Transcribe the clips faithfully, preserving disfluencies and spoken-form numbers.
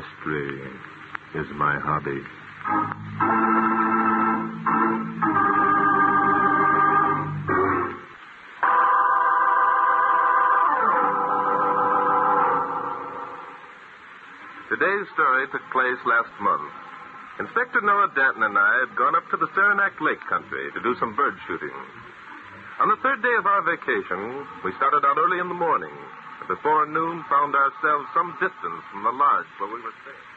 Mystery is my hobby. Today's story took place last month. Inspector Noah Danton and I had gone up to the Saranac Lake country to do some bird shooting. On the third day of our vacation, we started out early in the morning, and before noon found ourselves some distance from the lodge where we were staying.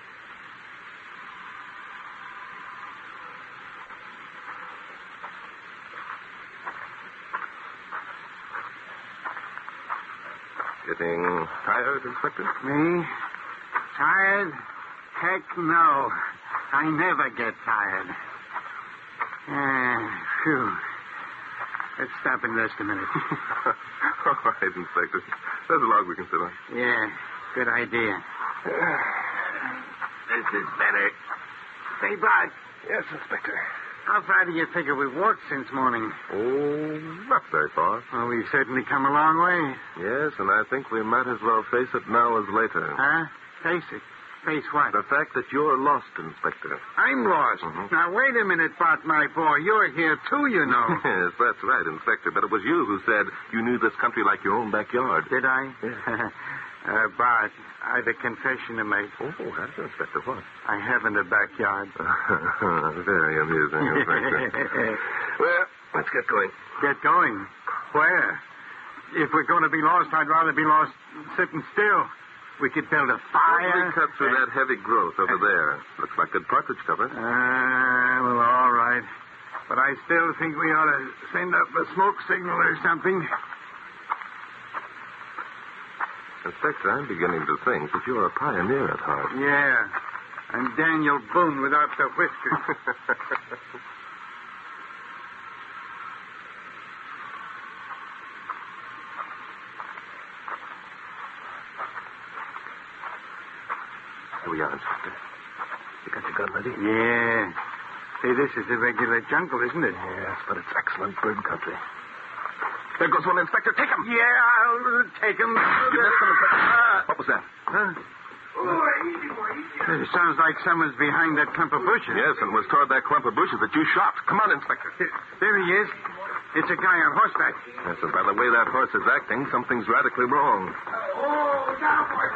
Getting tired, Inspector? Me? Tired? Heck no. I never get tired. Uh, phew. Let's stop and rest a minute. All right, Inspector. There's a log we can sit on. Yeah, good idea. This is better. Say, Bart. Yes, Inspector. How far do you figure we've walked since morning? Oh, not very far. Well, we've certainly come a long way. Yes, and I think we might as well face it now as later. Huh? Face it. Face what? The fact that you're lost, Inspector. I'm lost. Mm-hmm. Now, wait a minute, Bart, my boy. You're here, too, you know. Yes, that's right, Inspector. But it was you who said you knew this country like your own backyard. Did I? Yeah. uh, Bart, I've a confession to make. Oh, that's Inspector. What? I haven't a backyard. Very amusing, Inspector. Well, let's get going. Get going? Where? If we're going to be lost, I'd rather be lost sitting still. We could build a fire. We cut through that heavy growth over there. Looks like good partridge cover. Uh, well, all right. But I still think we ought to send up a smoke signal or something. Inspector, I'm beginning to think that you're a pioneer at heart. Yeah. I'm Daniel Boone without the whiskers. Here we are, Inspector. You got your gun ready? Yeah. Say, this is a regular jungle, isn't it? Yes, but it's excellent bird country. There goes one, Inspector. Take him. Yeah, I'll take him. You missed him, Inspector. Ah. What was that? Huh? Oh, easy, boy, easy. It sounds like someone's behind that clump of bushes. Yes, and it was toward that clump of bushes that you shot. Come on, Inspector. There he is. It's a guy on horseback. Yes, and by the way that horse is acting, something's radically wrong. Oh, now what?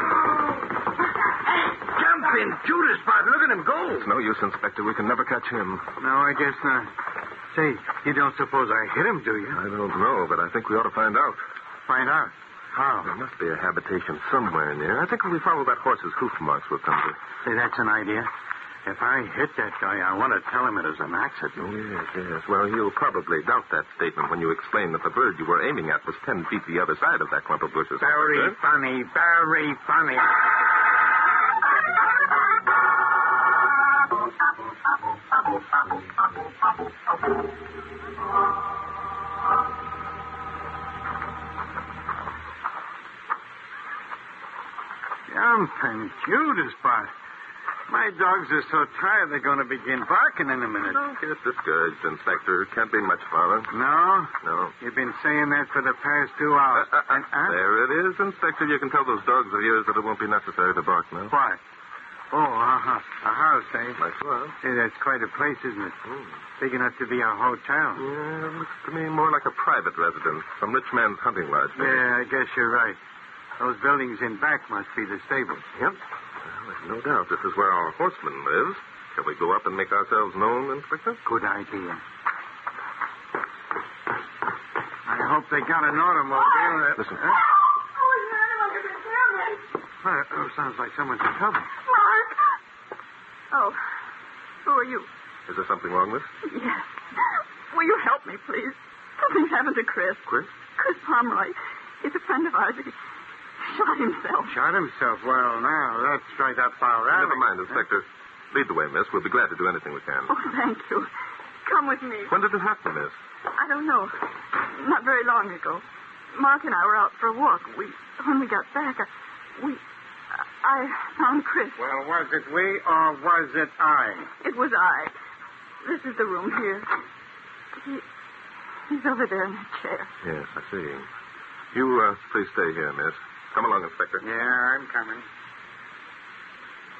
Jumping Judas, Bart. Look at him go. It's no use, Inspector. We can never catch him. No, I guess not. Say, you don't suppose I hit him, do you? I don't know, but I think we ought to find out. Find out? How? There must be a habitation somewhere near. I think if we follow that horse's hoof marks, we'll come to it. Say, that's an idea. If I hit that guy, I want to tell him it was an accident. Oh, yes, yes. Well, he'll probably doubt that statement when you explain that the bird you were aiming at was ten feet the other side of that clump of bushes. Very funny, very funny. Jumping Judas, Bart. My dogs are so tired they're going to begin barking in a minute. Don't get discouraged, Inspector. It can't be much farther. No? No. You've been saying that for the past two hours. Uh, uh, uh, and, uh? There it is, Inspector. You can tell those dogs of yours that it won't be necessary to bark now. What? Oh, uh-huh. A house, eh? Nice one. Hey, that's quite a place, isn't it? Mm. Big enough to be a hotel. Yeah, it looks to me more like a private residence. Some rich man's hunting lodge. maybe. Yeah, I guess you're right. Those buildings in back must be the stables. Yep. Well, there's no doubt this is where our horseman lives. Shall we go up and make ourselves known, Inspector? Good idea. I hope they got an automobile. That... Listen. Huh? Oh, is an animal going to kill me? Well, oh, sounds like someone's in trouble. Mark. Oh, who are you? Is there something wrong, miss? Yes. Will you help me, please? Something's happened to Chris. Chris? Chris Pomeroy. He's a friend of ours. He shot himself. Shot himself? Well, now, that's right up our alley. Never mind, Inspector. Lead the way, miss. We'll be glad to do anything we can. Oh, thank you. Come with me. When did it happen, miss? I don't know. Not very long ago. Mark and I were out for a walk. We, when we got back, I, we, I found Chris. Well, was it we or was it I? It was I. This is the room here. He, he's over there in the chair. Yes, I see. You, uh, please stay here, miss. Come along, Inspector. Yeah, I'm coming.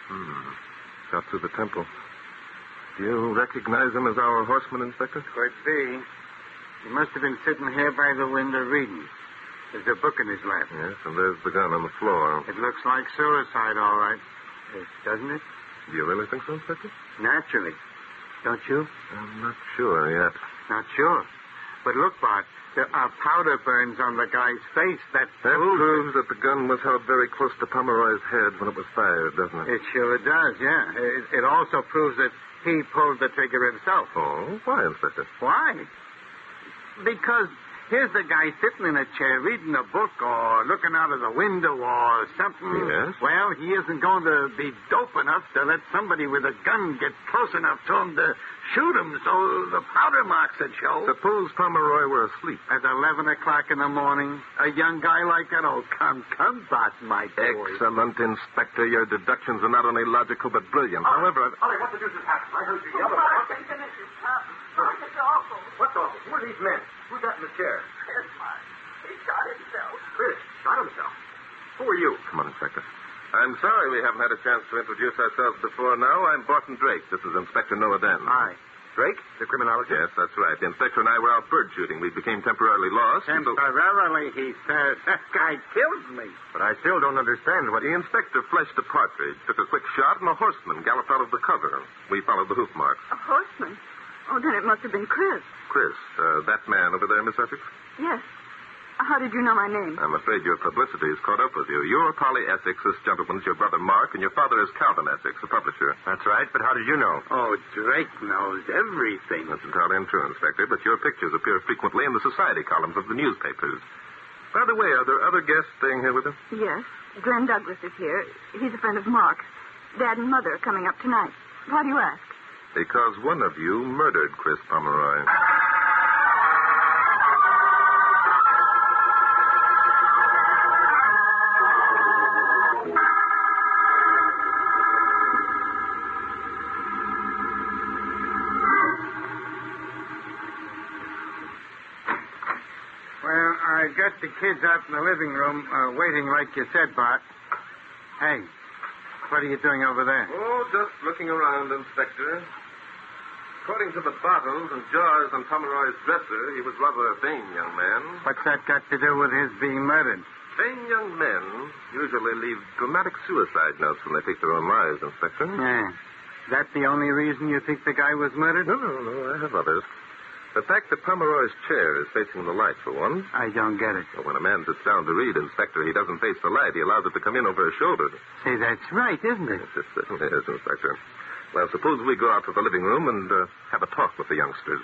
Hmm. Got through the temple. Do you recognize him as our horseman, Inspector? Could be. He must have been sitting here by the window reading. There's a book in his lap. Yes, and there's the gun on the floor. It looks like suicide, all right. Yes, doesn't it? Do you really think so, Inspector? Naturally. Don't you? I'm not sure yet. Not sure. But look, Bart, there are powder burns on the guy's face. That, That proves proves that the gun was held very close to Pomeroy's head when it was fired, doesn't it? It sure does, yeah. It, it also proves that he pulled the trigger himself. Oh, why, Inspector? Why? Because here's the guy sitting in a chair reading a book or looking out of the window or something. Yes? Well, he isn't going to be dope enough to let somebody with a gun get close enough to him to shoot him so the powder marks would show. Suppose Pomeroy were asleep. At eleven o'clock in the morning, a young guy like that, oh, come, come, Bart, my boy. Excellent, Inspector. Your deductions are not only logical but brilliant. However, Ollie, what the deuce has happened? I heard you yell. Mark, it's awful. What's awful? Who are these men? Who's that in the chair? Chris, Mark. He shot himself. Chris shot himself. Who are you? come on, Inspector. I'm sorry we haven't had a chance to introduce ourselves before now. I'm Barton Drake. This is Inspector Noah Danton. Hi. Drake, the criminologist? Yes, that's right. The inspector and I were out bird shooting. We became temporarily lost. and so- Temporarily, he says. That guy killed me. But I still don't understand what The inspector fleshed a partridge, took a quick shot, and a horseman galloped out of the cover. We followed the hoof marks. A horseman? Oh, then it must have been Chris. Chris, uh, that man over there, Miss Essex? Yes. How did you know my name? I'm afraid your publicity has caught up with you. You're Polly Essex, this gentleman's your brother Mark, and your father is Calvin Essex, the publisher. That's right, but how did you know? Oh, Drake knows everything. That's entirely untrue, Inspector, but your pictures appear frequently in the society columns of the newspapers. By the way, are there other guests staying here with us? Yes. Glenn Douglas is here. He's a friend of Mark's. Dad and Mother are coming up tonight. Why do you ask? Because one of you murdered Chris Pomeroy. Well, I got the kids out in the living room, uh, waiting like you said, Bart. Hey, what are you doing over there? Oh, just looking around, Inspector. According to the bottles and jars on Pomeroy's dresser, he was rather a vain young man. What's that got to do with his being murdered? Vain young men usually leave dramatic suicide notes when they take their own lives, Inspector. Yeah. Is that the only reason you think the guy was murdered? No, no, no, I have others. The fact that Pomeroy's chair is facing the light, for one. I don't get it. But when a man sits down to read, Inspector, he doesn't face the light. He allows it to come in over his shoulder. Say, that's right, isn't it? Yes, it certainly is, Inspector. Well, suppose we go out to the living room and uh, have a talk with the youngsters.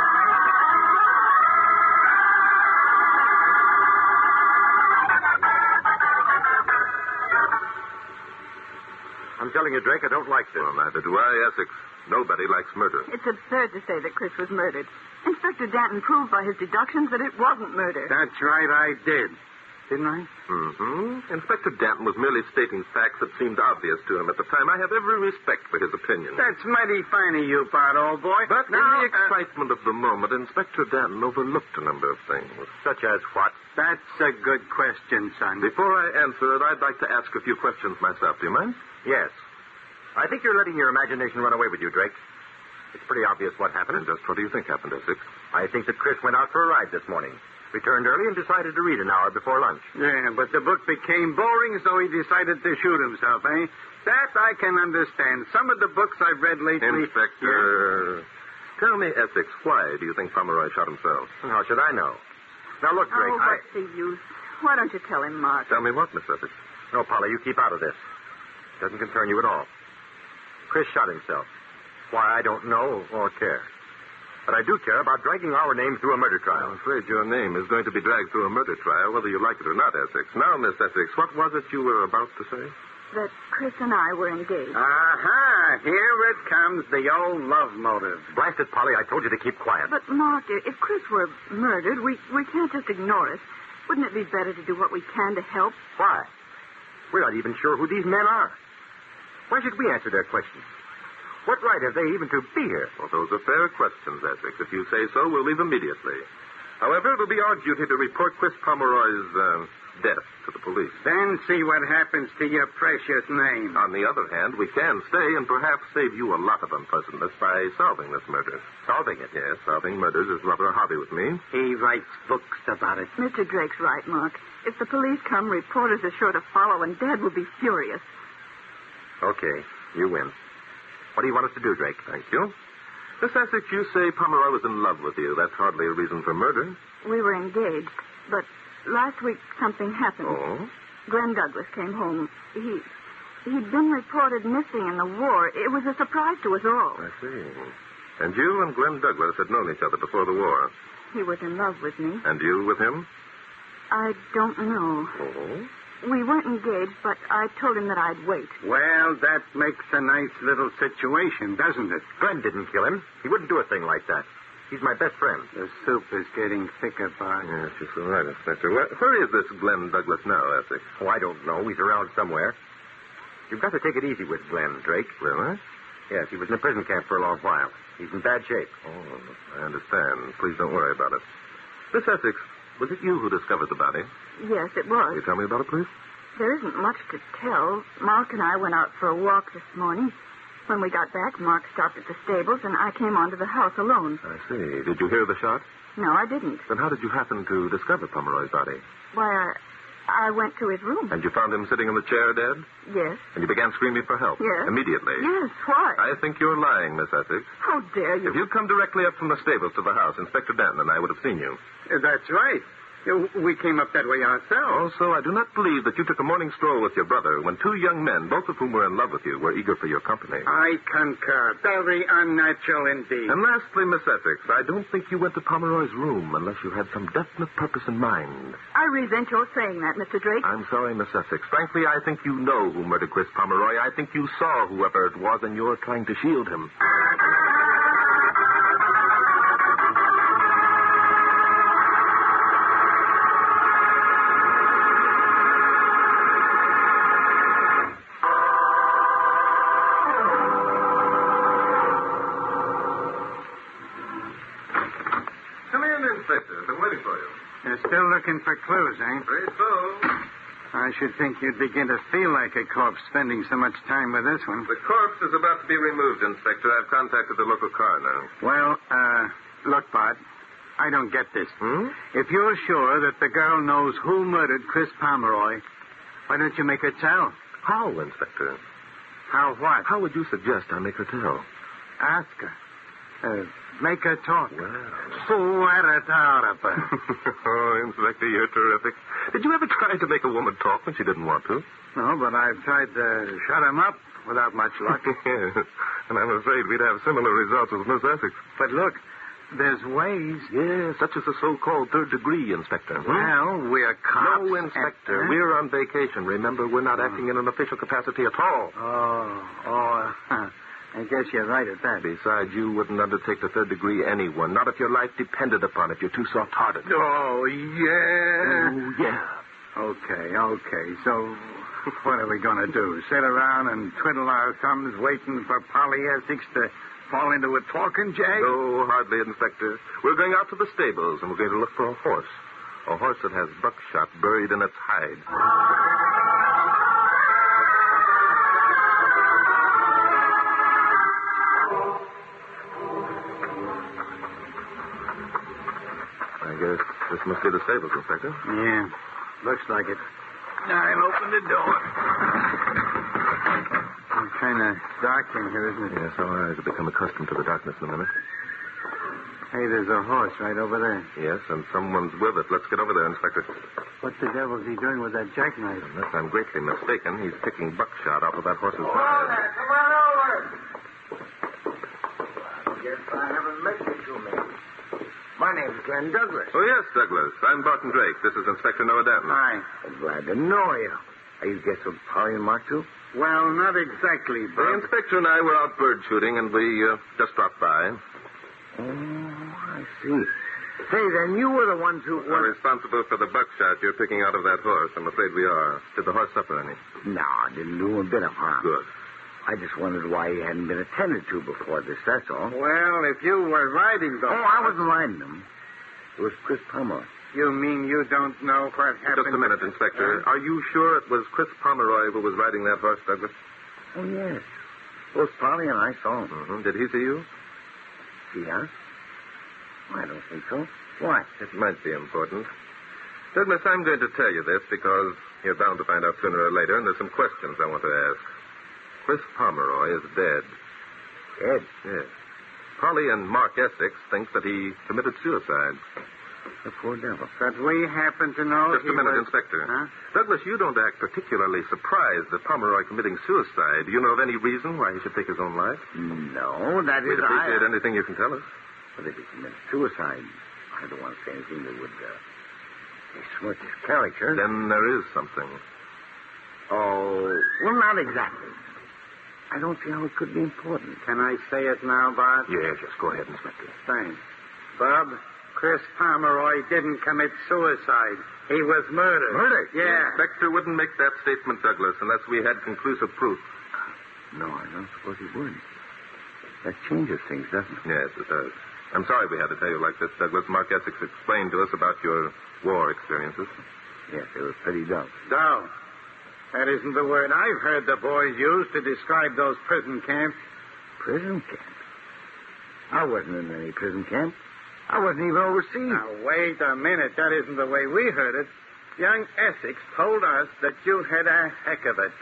I'm telling you, Drake, I don't like this. Well, neither do I, Essex. Nobody likes murder. It's absurd to say that Chris was murdered. Inspector Danton proved by his deductions that it wasn't murder. That's right, I did. Didn't I? Mm-hmm. Inspector Danton was merely stating facts that seemed obvious to him at the time. I have every respect for his opinion. That's mighty fine of you, Bart, old boy. But in now, the uh, excitement of the moment, Inspector Danton overlooked a number of things. Such as what? that's a good question, son. Before I answer it, I'd like to ask a few questions myself. Do you mind? Yes. I think you're letting your imagination run away with you, Drake. It's pretty obvious what happened. And just what do you think happened, Essex? I think that Chris went out for a ride this morning. Returned early and decided to read an hour before lunch. Yeah, but the book became boring, so he decided to shoot himself, eh? That I can understand. Some of the books I've read lately... Inspector, tell me, Essex, why do you think Pomeroy shot himself? How should I know? Now, look, Drake, Oh, I... what's the use? Why don't you tell him, Mark? Tell me what, Miss Essex? No, Polly, you keep out of this. Doesn't concern you at all. Chris shot himself. Why, I don't know or care. But I do care about dragging our name through a murder trial. I'm afraid your name is going to be dragged through a murder trial, whether you like it or not, Essex. Now, Miss Essex, what was it you were about to say? That Chris and I were engaged. Aha! Here it comes, the old love motive. Blast it, Polly, I told you to keep quiet. But, Mark, if Chris were murdered, we, we can't just ignore it. Wouldn't it be better to do what we can to help? Why? We're not even sure who these men are. Why should we answer their questions? What right have they even to be here? Well, those are fair questions, Essex. If you say so, we'll leave immediately. However, it'll be our duty to report Chris Pomeroy's uh, death to the police. Then see what happens to your precious name. On the other hand, we can stay and perhaps save you a lot of unpleasantness by solving this murder. Solving it? Yes, solving murders is rather a hobby with me. He writes books about it. Mister Drake's right, Mark. If the police come, reporters are sure to follow, and Dad will be furious. Okay, you win. What do you want us to do, Drake? Thank you. Miss Essex, you say Pomeroy was in love with you. That's hardly a reason for murder. We were engaged, but last week something happened. Oh? Glenn Douglas came home. He, he'd been reported missing in the war. It was a surprise to us all. I see. And you and Glenn Douglas had known each other before the war. He was in love with me. And you with him? I don't know. Oh? We weren't engaged, but I told him that I'd wait. Well, that makes a nice little situation, doesn't it? Glenn didn't kill him. He wouldn't do a thing like that. He's my best friend. The soup is getting thicker, Bart. Yes, you're so right, Inspector. Where, where is this Glenn Douglas now, Essex? Oh, I don't know. He's around somewhere. You've got to take it easy with Glenn, Drake. Really? Yes, he was in a prison camp for a long while. He's in bad shape. Oh, I understand. Please don't worry about it. Miss Essex, was it you who discovered the body? Yes, it Can was. you tell me about it, please? There isn't much to tell. Mark and I went out for a walk this morning. When we got back, Mark stopped at the stables, and I came on to the house alone. I see. Did you hear the shot? No, I didn't. Then how did you happen to discover Pomeroy's body? Why, I, I went to his room. And you found him sitting in the chair dead? Yes. And you began screaming for help? Yes. Immediately? Yes, why? I think you're lying, Miss Essex. How dare you? If you'd come directly up from the stables to the house, Inspector Danton and I would have seen you. Uh, That's right. Uh, We came up that way ourselves. Also, I do not believe that you took a morning stroll with your brother when two young men, both of whom were in love with you, were eager for your company. I concur. Very unnatural indeed. And lastly, Miss Essex, I don't think you went to Pomeroy's room unless you had some definite purpose in mind. I resent your saying that, Mister Drake. I'm sorry, Miss Essex. Frankly, I think you know who murdered Chris Pomeroy. I think you saw whoever it was, and you're trying to shield him. Come in, Inspector. I've been waiting for you. You're still looking for clues, eh? Very so. I should think you'd begin to feel like a corpse spending so much time with this one. The corpse is about to be removed, Inspector. I've contacted the local coroner. Well, uh, look, Bart, I don't get this. Hmm? If you're sure that the girl knows who murdered Chris Pomeroy, why don't you make her tell? How, Inspector? How what? How would you suggest I make her tell? Ask her. Uh, make her talk. Well. Swear it out of her. Oh, Inspector, you're terrific. Did you ever try to make a woman talk when she didn't want to? No, but I've tried to shut him up without much luck. Yes. And I'm afraid we'd have similar results with Miss Essex. But look, there's ways. Yes, such as the so-called third degree, Inspector. Hmm? Well, we're cops. No, Inspector. Uh, We're on vacation. Remember, we're not acting in an official capacity at all. Oh, oh, I guess you're right at that. Besides, you wouldn't undertake the third degree anyone. Not if your life depended upon it. You're too soft-hearted. Oh, yeah. Oh, yeah. Okay, okay. So, what are we going to do? Sit around and twiddle our thumbs waiting for Polly Essex to fall into a talking jag? No, hardly, Inspector. We're going out to the stables, and we're going to look for a horse. A horse that has buckshot buried in its hide. I guess this must be the stables, Inspector. Yeah, looks like it. I'll open the door. It's kind of dark in here, isn't it? Yes, our eyes have become accustomed to the darkness in a minute. Hey, there's a horse right over there. Yes, and someone's with it. Let's get over there, Inspector. What the devil's he doing with that jackknife? Unless I'm greatly mistaken, he's picking buckshot off of that horse's Come on, hide. there. Come on over. Guess I have a message to make. My name's Glenn Douglas. Oh, yes, Douglas. I'm Barton Drake. This is Inspector Noah Danton. Hi. I'm glad to know you. Are you guests of Polly and Mark, too? Well, not exactly, The but... inspector and I were out bird shooting, and we uh, just dropped by. Oh, I see. Say, then you were the ones who We're were... responsible for the buckshot you're picking out of that horse. I'm afraid we are. Did the horse suffer any? No, I didn't do him a bit of harm. Good. I just wondered why he hadn't been attended to before this, that's all. Well, if you were riding the Oh, I wasn't riding him. It was Chris Pomeroy. You mean you don't know what happened? Just a minute, Inspector. Huh? Are you sure it was Chris Pomeroy who was riding that horse, Douglas? Oh, yes. Both Polly and I saw him. Mm-hmm. Did he see you? See us? I don't think so. Why? It might be important. Douglas, I'm going to tell you this because you're bound to find out sooner or later, and there's some questions I want to ask. Chris Pomeroy is dead. Dead? Yes. Polly and Mark Essex think that he committed suicide. The poor devil. But we happen to know Just he a minute, was... Inspector. Huh? Douglas, you don't act particularly surprised at Pomeroy committing suicide. Do you know of any reason why he should take his own life? No, that is... We'd appreciate I... anything you can tell us. But if he committed suicide, I don't want to say anything that would uh, besmirch his character. Then there is something. Oh, well, not exactly. I don't see how it could be important. Can I say it now, Bart? Yes, yes, go ahead, Inspector. Thanks. Bob, Chris Pomeroy didn't commit suicide. He was murdered. Murdered? The Yeah. Inspector wouldn't make that statement, Douglas, unless we had conclusive proof. No, I don't suppose he would. That changes things, doesn't it? Yes, it does. I'm sorry we had to tell you like this, Douglas. Mark Essex explained to us about your war experiences. Yes, it was pretty dull. Dull. That isn't the word I've heard the boys use to describe those prison camps. Prison camp? I wasn't in any prison camp. I wasn't even overseas. Now, wait a minute. That isn't the way we heard it. Young Essex told us that you had a heck of it.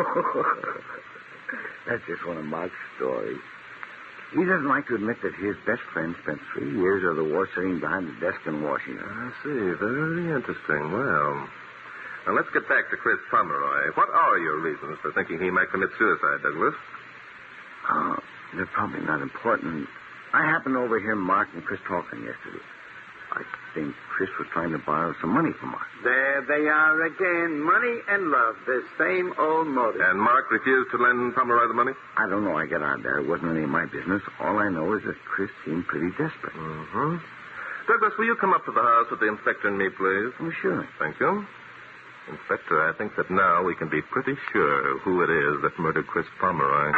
That's just one of Mark's stories. He doesn't like to admit that his best friend spent three years of the war sitting behind the desk in Washington. I see. Very interesting. Well, now let's get back to Chris Pomeroy. What are your reasons for thinking he might commit suicide, Douglas? Uh, they're probably not important. I happened to overhear Mark and Chris talking yesterday. I think Chris was trying to borrow some money from Mark. There they are again. Money and love. The same old motive. And Mark refused to lend Pomeroy the money? I don't know. I got out there. It wasn't any of my business. All I know is that Chris seemed pretty desperate. Mm-hmm. Douglas, will you come up to the house with the inspector and me, please? Oh, sure. Thank you. Inspector, I think that now we can be pretty sure who it is that murdered Chris Pomeroy.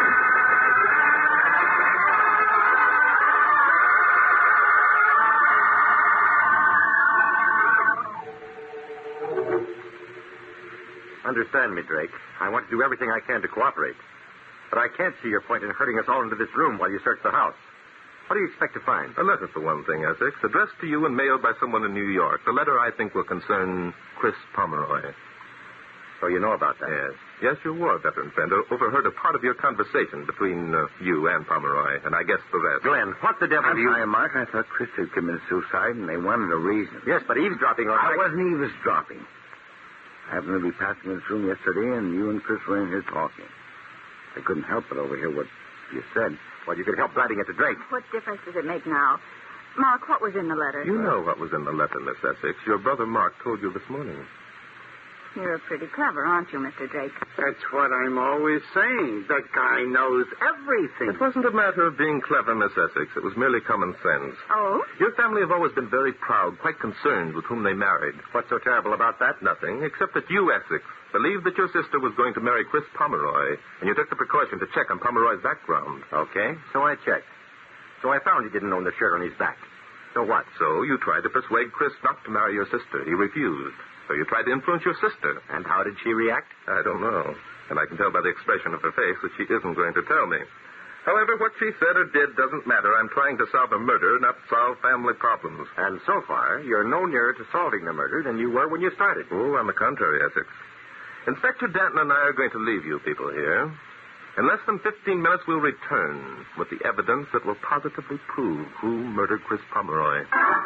Understand me, Drake. I want to do everything I can to cooperate. But I can't see your point in herding us all into this room while you search the house. What do you expect to find? A letter, for one thing, Essex, addressed to you and mailed by someone in New York. The letter, I think, will concern Chris Pomeroy. So you know about that? Yes. Yes, your war veteran friend overheard a part of your conversation between uh, you and Pomeroy, and I guess the rest. Glenn, what the devil I'm do you... sorry, Mark. I thought Chris had committed suicide, and they wanted a reason. Yes, but eavesdropping on... I wasn't eavesdropping. I happened to be passing this room yesterday, and you and Chris were in here talking. I couldn't help but overhear what you said. Well, you could help writing it to Drake. What difference does it make now? Mark, what was in the letter? You know what was in the letter, Miss Essex. Your brother Mark told you this morning. You're pretty clever, aren't you, Mister Drake? That's what I'm always saying. That guy knows everything. It wasn't a matter of being clever, Miss Essex. It was merely common sense. Oh? Your family have always been very proud, quite concerned with whom they married. What's so terrible about that? Nothing, except that you, Essex, believed that your sister was going to marry Chris Pomeroy, and you took the precaution to check on Pomeroy's background. Okay, so I checked. So I found he didn't own the shirt on his back. So what? So you tried to persuade Chris not to marry your sister. He refused. So you tried to influence your sister. And how did she react? I don't know. And I can tell by the expression of her face that she isn't going to tell me. However, what she said or did doesn't matter. I'm trying to solve a murder, not solve family problems. And so far, you're no nearer to solving the murder than you were when you started. Oh, on the contrary, Essex. Inspector Danton and I are going to leave you people here. In less than fifteen minutes, we'll return with the evidence that will positively prove who murdered Chris Pomeroy.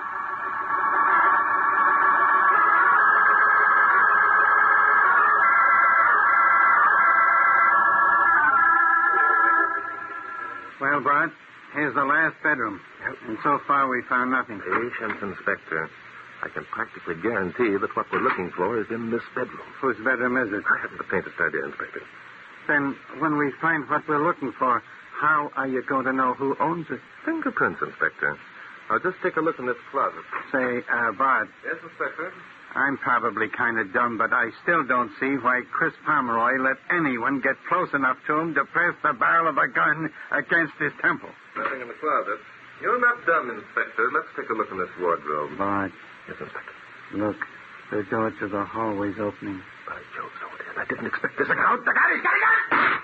Well, Bart, here's the last bedroom. Yep. And so far, we found nothing. Patience, Inspector. I can practically guarantee that what we're looking for is in this bedroom. Whose bedroom is it? I haven't the faintest idea, Inspector. Then, when we find what we're looking for, how are you going to know who owns it? Fingerprints, Inspector. Now, just take a look in this closet. Say, uh, Bart, Yes, Inspector? I'm probably kind of dumb, but I still don't see why Chris Pomeroy let anyone get close enough to him to press the barrel of a gun against his temple. Nothing in the closet. You're not dumb, Inspector. Let's take a look in this wardrobe. Bart, Yes, Inspector. Look, the door to the hallway's opening. By Jove, so it is. I didn't expect this. Out the gun! He's got a gun!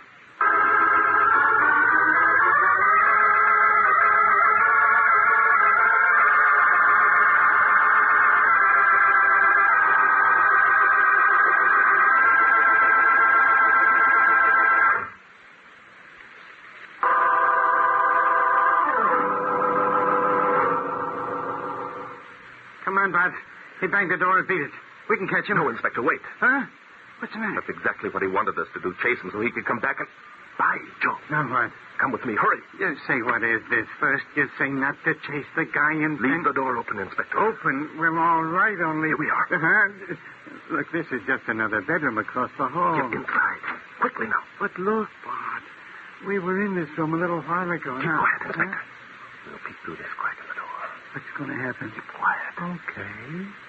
Come on, Bart. He banged the door and beat it. We can catch him. No, Inspector, wait. Huh? What's the matter? That's exactly what he wanted us to do, chase him so he could come back and... By Jove. Now what? Come with me, hurry. You say, what is this? First, you say not to chase the guy and Leave then... the door open, Inspector. Open? Well, all right, only... Here we are. Uh-huh. Look, this is just another bedroom across the hall. Get inside. Quickly now. But look, Bart. We were in this room a little while ago. Keep now. quiet, Inspector. Huh? We'll peek through this crack in the door. What's going to happen? Keep quiet. Okay.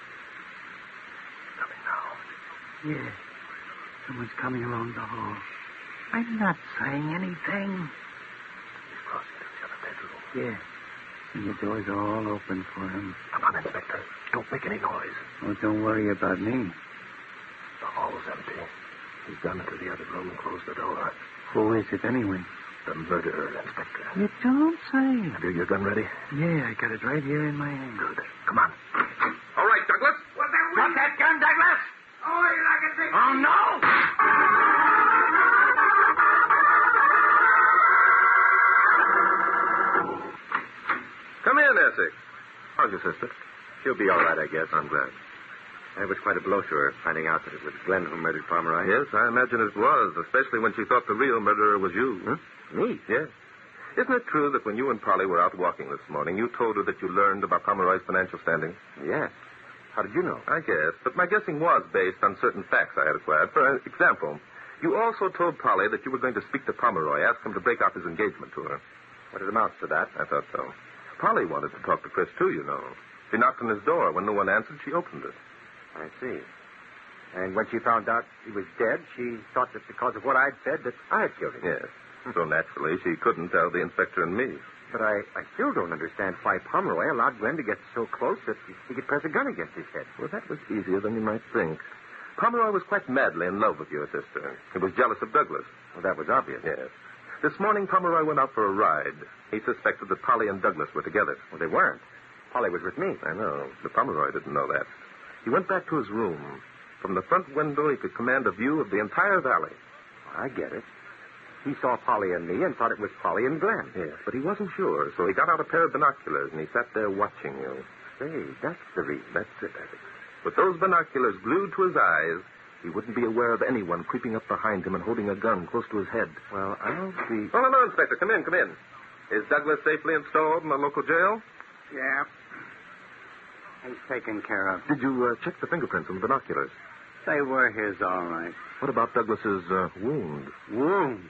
Coming now. Yeah. Someone's coming along the hall. I'm not saying anything. He's crossing to the other bedroom. Yeah. And the doors are all open for him. Come on, Inspector. Don't make any noise. Oh, don't worry about me. The hall's empty. He's gone into the other room and closed the door. Who is it anyway? The murderer, Inspector. You don't say. Have you your gun ready? Yeah, I got it right here in my hand. Good. Come on. All right, Douglas. What's that? Drop that gun, Douglas! Oh, you're not going to take... Oh, no! Come in, Essex. How's your sister? She'll be all right, I guess. I'm glad. It was quite a blow to her, finding out that it was Glenn who murdered Pomeroy. Yes, I imagine it was, especially when she thought the real murderer was you. Huh? Me? Yes. Isn't it true that when you and Polly were out walking this morning, you told her that you learned about Pomeroy's financial standing? Yes. How did you know? I guess, but my guessing was based on certain facts I had acquired. For example, you also told Polly that you were going to speak to Pomeroy, ask him to break off his engagement to her. What it amounts to that? I thought so. Polly wanted to talk to Chris, too, you know. She knocked on his door. When no one answered, she opened it. I see. And when she found out he was dead, she thought that because of what I'd said that I had killed him. Yes. So naturally, she couldn't tell the inspector and me. But I, I still don't understand why Pomeroy allowed Glenn to get so close that he, he could press a gun against his head. Well, that was easier than you might think. Pomeroy was quite madly in love with your sister. He was jealous of Douglas. Well, that was obvious. Yes. This morning, Pomeroy went out for a ride. He suspected that Polly and Douglas were together. Well, they weren't. Polly was with me. I know, but Pomeroy didn't know that. He went back to his room. From the front window, he could command a view of the entire valley. I get it. He saw Polly and me and thought it was Polly and Glenn. Yes, but he wasn't sure, so he got out a pair of binoculars and he sat there watching you. Say, that's the reason. That's it, Essex. With those binoculars glued to his eyes, he wouldn't be aware of anyone creeping up behind him and holding a gun close to his head. Well, I'll be... Oh, no, no, Inspector. Come in, come in. Is Douglas safely installed in the local jail? Yeah. He's taken care of. Did you uh, check the fingerprints on the binoculars? They were his, all right. What about Douglas's uh, wound? Wound?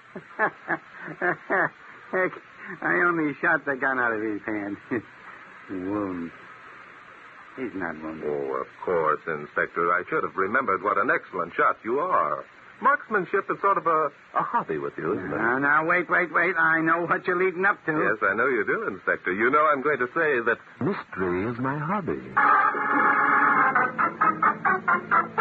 Heck, I only shot the gun out of his hand. Wound. He's not wounded. Oh, of course, Inspector. I should have remembered what an excellent shot you are. Marksmanship is sort of a, a hobby with you, isn't it? Now, now, wait, wait, wait. I know what you're leading up to. Yes, I know you do, Inspector. You know I'm going to say that mystery is my hobby.